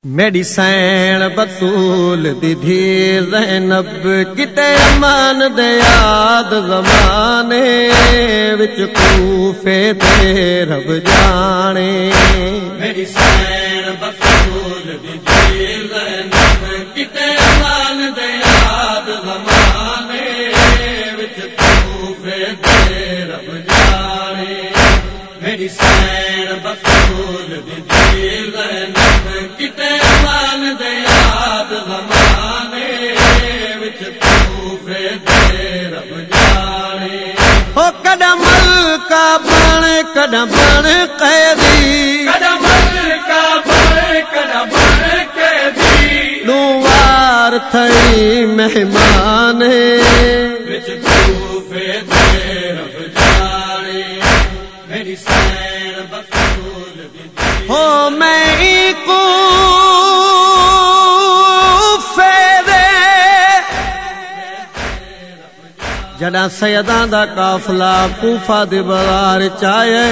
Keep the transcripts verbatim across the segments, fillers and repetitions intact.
میری سین بطول دی دھی زینب کتے امان دے یاد زمانے وچ کوفے تے رب جانے میری سین بطول دی دھی زینب کتے امان دے یاد زمانے وچ کوفے تے رب جانے میری سین بطول دی دھی زینب کتے امان دے یاد زمانے وچ کوفے تے رب جانے او قدم کا بن قدم بن قیدی قدم کا بن قدم بن قیدی نوار تھئی مہمان وچ کوفے تے رب جانے میری سین بطول دی ہو میں کو جڑا سیداں دا قافلہ کوفہ دی بازار چائے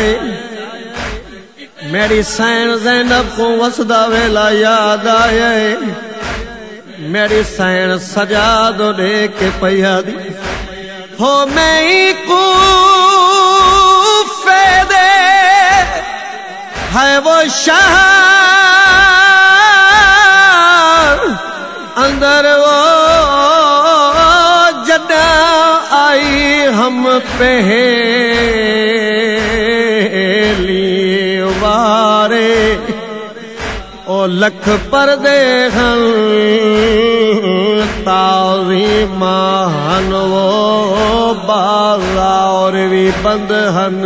میری سین زینب کو وسدا ویلا یاد آئے میری سین سجاد دے کے پیا دی ہو میں کو فیدے ہے وہ شہر اندر وہ جدا آئی ہم پہلی وارے او لکھ پردے ہن تعظیمان وہ بازار بھی بند ہن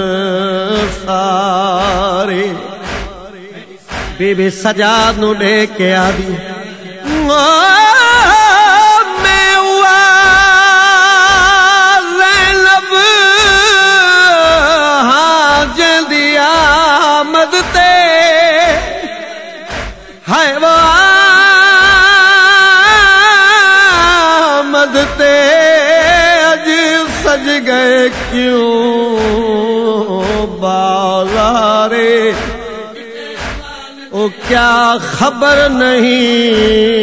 سارے بی بی سجاد نو دے کے آدی تے اج سج گئے کیوں بازارے او کیا خبر نہیں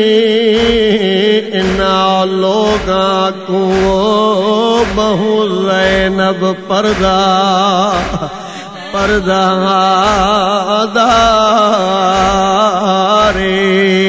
انا لوگاں کو بہو زینب پردہ پردہ دارے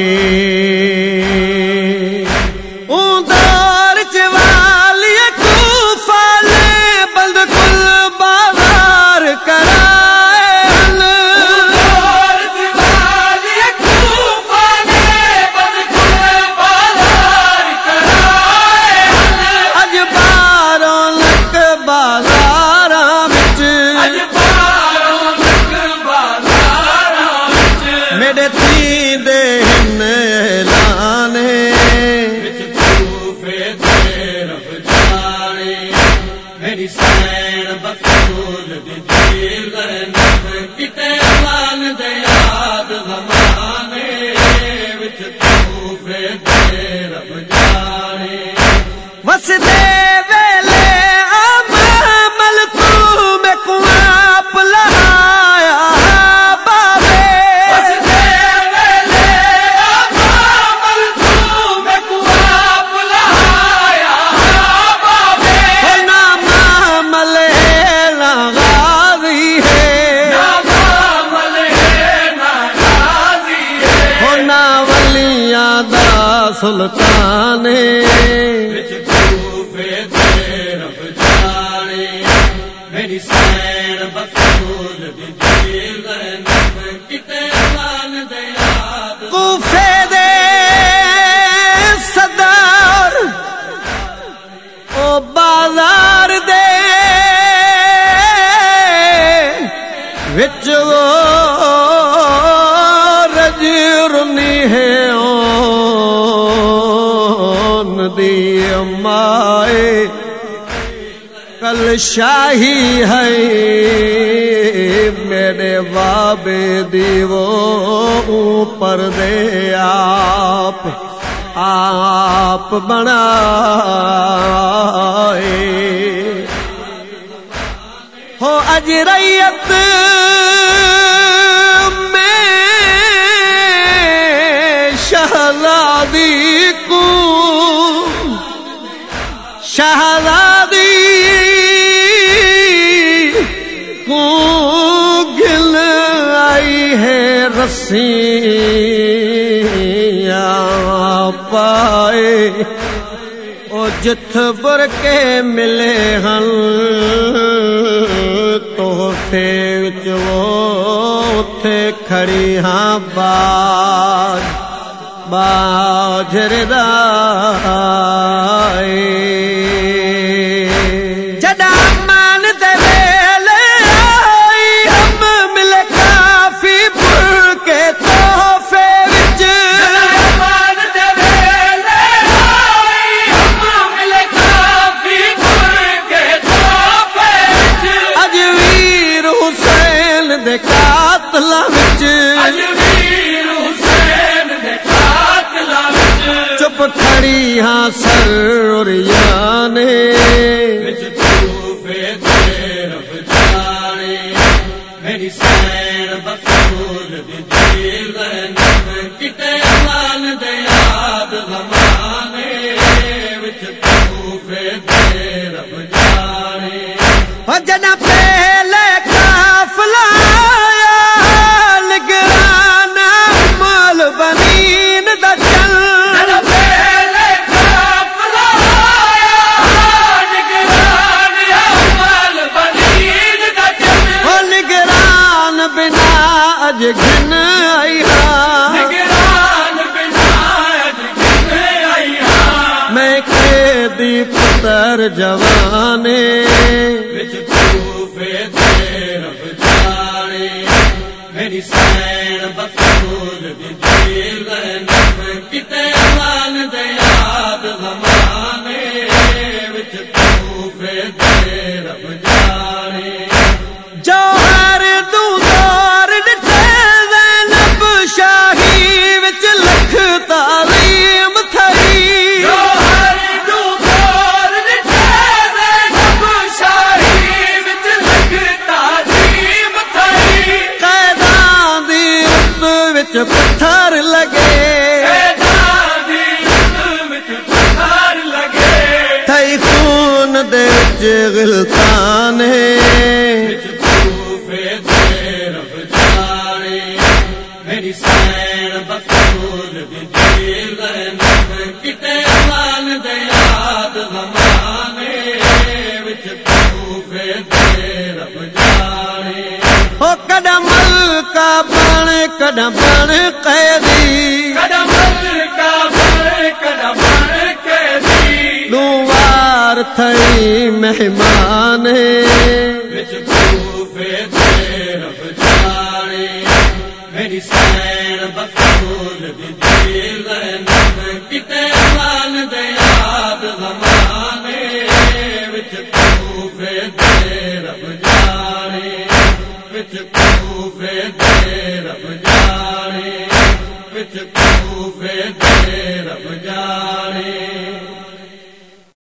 میری سین بطول دی دھی زینب کتے امان دے یاد زمانے وچ کوفے تے رب جانے وسدے ویلے عمل تو میں کو آپ لہایا بابے وسدے ویلے عمل تو میں کو آپ لہایا بابے سلطان وچ کوفے تے رب جانے میری سین بطول دی دھی زینب کتے امان دے یاد کوفے دے صدر او بازار دے وچ وہ رجرنی ہے دی مائے کل شاہی ہے میرے بابے دی وہ اوپر دے آپ آپ بنائے ہو اجریت میں شہزادی کو شہزادی کو گل آئی ہے رسیاں پائے او جت بر کے ملے ہن تحفے وچ وہ اتے کھڑی ہاں باج باجر دائے جدا مان دے ویلے آئی ہم ملے کافی بر کے تحفے وچ مان دے ویلے آئی ہم ملے کافی بر کے تحفے وچ اج ویر حسین دے قاتلاں وچ چپ کھڑی ہاں سروریانے وچ طوفے تے رب جانے میری سین بطول دی دل زینب کتے مان دے یاد زمانے وچ طوفے تے رب جانے او جنا پہلے قافلہ آیا نگرانا مال بنین دا چل اج گھن آئی ہاں نگران بنا اج گھن آئی ہاں میں قیدی پتر جوانے وچ طوفے تے رب جانے میری سین بطول دی دل زینب کتے مان دے یاد زمانے وچ طوفے تے رب جانے جوہر دو دور ڈٹھے زینب شاہی وچ لکھ تعلیم تھئی جوہر دو دور ڈٹھے زینب شاہی وچ لکھ تعلیم تھئی قیداں دی رت وچ پتھر لگے قیداں دی رت وچ پتھر لگے تھئی خون دے وچ غلطانے میری سین بطول دی دل زینب کتے مان دے یاد زمانے وچ طوفے تے رب جانے او قدم کا بن قدم بن قیدی قدم کا بن قدم بن قیدی دوار تھئی مہمانے وچ طوفے تے رب جانے میری سین بطول دی دل زینب کتے مان دے یاد زمانے وچ طوفے تے رب جانے وچ طوفے تے رب جانے وچ طوفے تے رب جانے